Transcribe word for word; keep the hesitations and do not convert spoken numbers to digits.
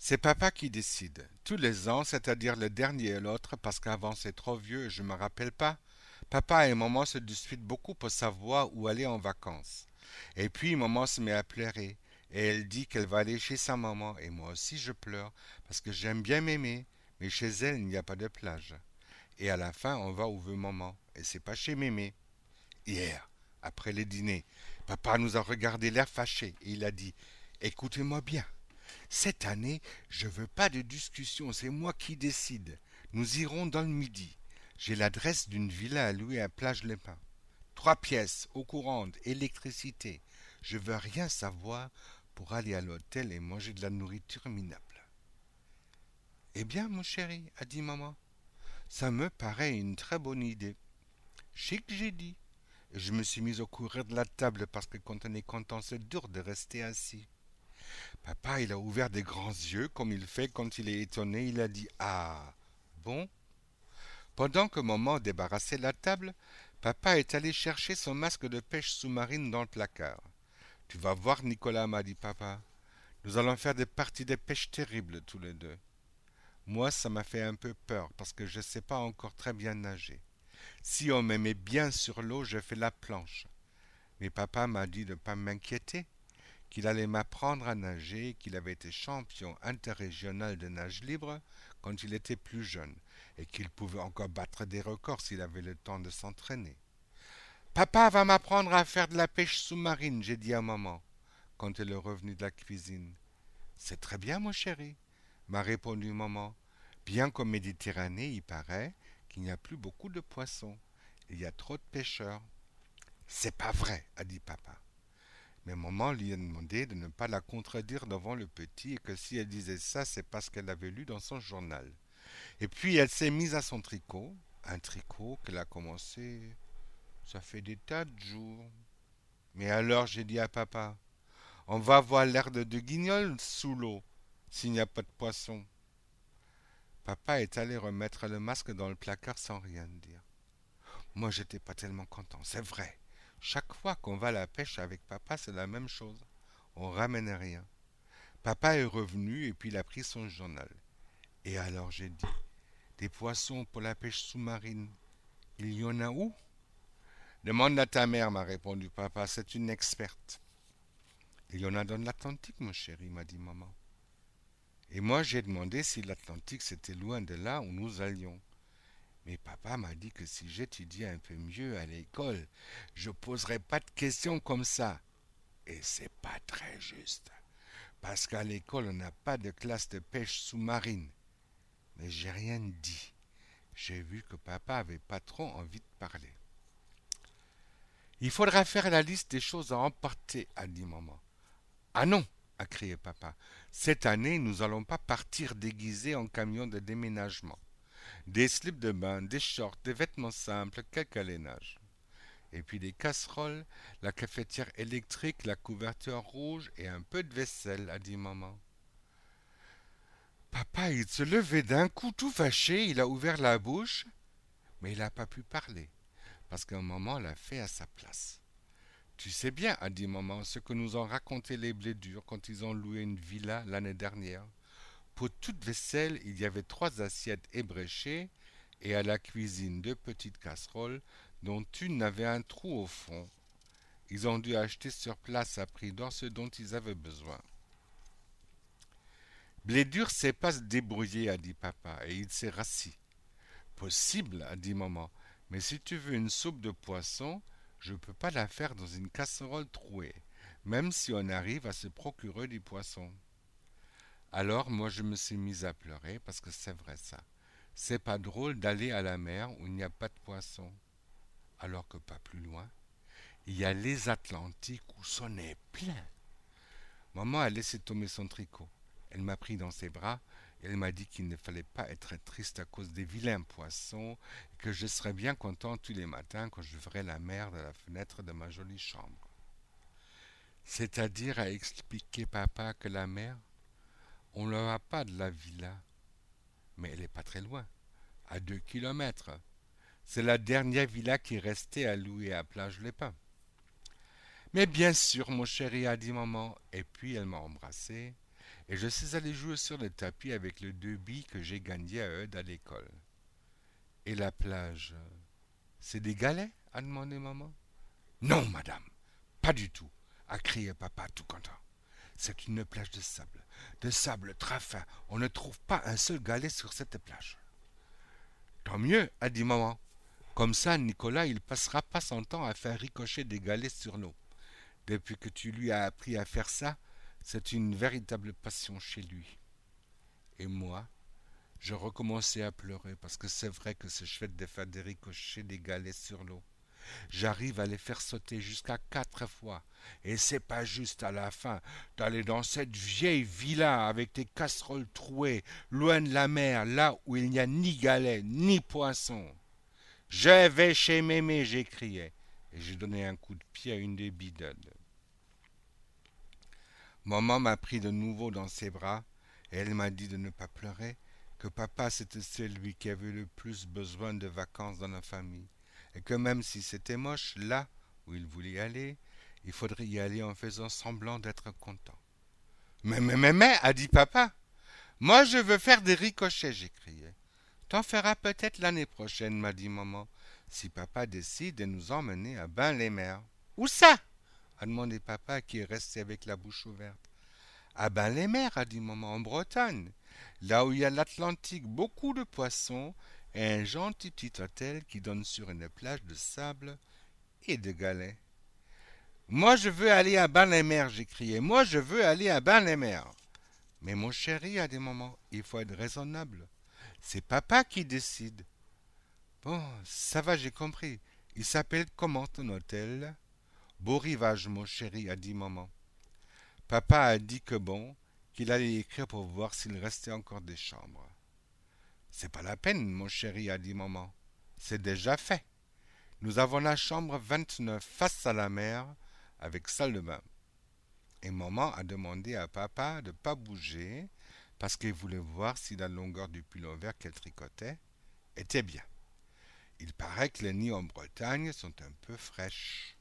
C'est papa qui décide. Tous les ans, c'est-à-dire le dernier et l'autre, parce qu'avant c'est trop vieux et je me rappelle pas. Papa et maman se disputent beaucoup pour savoir où aller en vacances. Et puis maman se met à pleurer. Et elle dit qu'elle va aller chez sa maman. Et moi aussi je pleure, parce que j'aime bien m'aimer. Mais chez elle, il n'y a pas de plage. Et à la fin, on va où veut maman. Et c'est pas chez mémé. Hier, après le dîner, papa nous a regardé l'air fâché et il a dit: Écoutez-moi bien. Cette année, je veux pas de discussion, c'est moi qui décide. Nous irons dans le midi. J'ai l'adresse d'une villa à louer à Plage-les-Pins. Trois pièces, eau courante, électricité. Je veux rien savoir pour aller à l'hôtel et manger de la nourriture minable. Eh bien, mon chéri, a dit maman, ça me paraît une très bonne idée. Chic, j'ai dit. Et je me suis mis au courir de la table parce que quand on est content, c'est dur de rester assis. Papa, il a ouvert des grands yeux comme il fait quand il est étonné. Il a dit: Ah, bon? Pendant que maman débarrassait la table, papa est allé chercher son masque de pêche sous-marine dans le placard. Tu vas voir, Nicolas, m'a dit papa. Nous allons faire des parties de pêche terribles tous les deux. Moi, ça m'a fait un peu peur parce que je ne sais pas encore très bien nager. Si on me met bien sur l'eau, je fais la planche. Mais papa m'a dit de ne pas m'inquiéter, qu'il allait m'apprendre à nager, qu'il avait été champion interrégional de nage libre quand il était plus jeune, et qu'il pouvait encore battre des records s'il avait le temps de s'entraîner. Papa va m'apprendre à faire de la pêche sous-marine, j'ai dit à maman, quand elle est revenue de la cuisine. C'est très bien, mon chéri, m'a répondu maman. Bien qu'en Méditerranée, il paraît qu'il n'y a plus beaucoup de poissons. Il y a trop de pêcheurs. C'est pas vrai, a dit papa. Mais maman lui a demandé de ne pas la contredire devant le petit et que si elle disait ça, c'est parce qu'elle l'avait lu dans son journal. Et puis elle s'est mise à son tricot, un tricot qu'elle a commencé, ça fait des tas de jours. Mais alors j'ai dit à papa, on va voir l'herbe de guignol sous l'eau, s'il n'y a pas de poisson. Papa est allé remettre le masque dans le placard sans rien dire. Moi j'étais pas tellement content, c'est vrai. Chaque fois qu'on va à la pêche avec papa, c'est la même chose. On ramène rien. Papa est revenu et puis il a pris son journal. Et alors j'ai dit, des poissons pour la pêche sous-marine, il y en a où? Demande à ta mère, m'a répondu papa, c'est une experte. Il y en a dans l'Atlantique, mon chéri, m'a dit maman. Et moi j'ai demandé si l'Atlantique c'était loin de là où nous allions. Mais papa m'a dit que si j'étudiais un peu mieux à l'école, je poserais pas de questions comme ça. Et c'est pas très juste. Parce qu'à l'école, on n'a pas de classe de pêche sous-marine. Mais j'ai rien dit. J'ai vu que papa avait pas trop envie de parler. Il faudra faire la liste des choses à emporter, a dit maman. Ah non, a crié papa. Cette année, nous allons pas partir déguisés en camion de déménagement. Des slips de bain, des shorts, des vêtements simples, quelques lainages. Et puis des casseroles, la cafetière électrique, la couverture rouge et un peu de vaisselle, a dit maman. Papa, il se levait d'un coup tout fâché, il a ouvert la bouche, mais il n'a pas pu parler, parce qu'un maman l'a fait à sa place. Tu sais bien, a dit maman, ce que nous ont raconté les Blédurs quand ils ont loué une villa l'année dernière. Pour toute vaisselle, il y avait trois assiettes ébréchées, et à la cuisine deux petites casseroles, dont une avait un trou au fond. Ils ont dû acheter sur place à prix d'or ce dont ils avaient besoin. Blédur sait pas se débrouiller, a dit papa, et il s'est rassis. Possible, a dit maman, mais si tu veux une soupe de poisson, je ne peux pas la faire dans une casserole trouée, même si on arrive à se procurer du poisson. Alors moi je me suis mise à pleurer parce que c'est vrai ça. C'est pas drôle d'aller à la mer où il n'y a pas de poisson. Alors que pas plus loin, il y a les Atlantiques où c'en est plein. Maman a laissé tomber son tricot. Elle m'a pris dans ses bras et elle m'a dit qu'il ne fallait pas être triste à cause des vilains poissons et que je serais bien content tous les matins quand je verrais la mer de la fenêtre de ma jolie chambre. C'est-à-dire à expliquer papa que la mer, on ne l'aura pas de la villa, mais elle n'est pas très loin, à deux kilomètres. C'est la dernière villa qui restait à louer à Plage-les-Pins. Mais bien sûr, mon chéri, a dit maman, et puis elle m'a embrassé, et je suis allé jouer sur le tapis avec les deux billes que j'ai gagnées à eux à l'école. Et la plage, c'est des galets? A demandé maman. Non, madame, pas du tout, a crié papa tout content. C'est une plage de sable, de sable très fin. On ne trouve pas un seul galet sur cette plage. Tant mieux, a dit maman. Comme ça, Nicolas, il passera pas son temps à faire ricocher des galets sur l'eau. Depuis que tu lui as appris à faire ça, c'est une véritable passion chez lui. Et moi, je recommençais à pleurer parce que c'est vrai que c'est chouette de faire des ricochets des galets sur l'eau. J'arrive à les faire sauter jusqu'à quatre fois. Et c'est pas juste à la fin d'aller dans cette vieille villa avec des casseroles trouées, loin de la mer, là où il n'y a ni galets, ni poissons. Je vais chez Mémé, j'ai crié. Et j'ai donné un coup de pied à une des bidodes. Maman m'a pris de nouveau dans ses bras et elle m'a dit de ne pas pleurer, que papa c'était celui qui avait le plus besoin de vacances dans la famille, et que même si c'était moche, là où il voulait aller, il faudrait y aller en faisant semblant d'être content. Mais, mais, mais, mais, a dit papa, moi je veux faire des ricochets, j'ai crié. T'en feras peut-être l'année prochaine, m'a dit maman, si papa décide de nous emmener à Bain-les-Mers. Où ça? A demandé papa qui est resté avec la bouche ouverte. À Bain-les-Mers, a dit maman, en Bretagne, là où il y a l'Atlantique, beaucoup de poissons et un gentil petit hôtel qui donne sur une plage de sable et de galets. Moi je veux aller à Bain-les-Mers, j'ai crié, moi je veux aller à Bain-les-Mers. Mais mon chéri, a dit maman, il faut être raisonnable. C'est papa qui décide. Bon, ça va, j'ai compris. Il s'appelle comment ton hôtel? Beau Rivage, mon chéri, a dit maman. Papa a dit que bon, qu'il allait écrire pour voir s'il restait encore des chambres. C'est pas la peine, mon chéri, a dit maman. C'est déjà fait. Nous avons la chambre vingt-neuf face à la mer, avec salle de bain. Et maman a demandé à papa de ne pas bouger, parce qu'il voulait voir si la longueur du pull vert qu'elle tricotait était bien. Il paraît que les nuits en Bretagne sont un peu fraîches.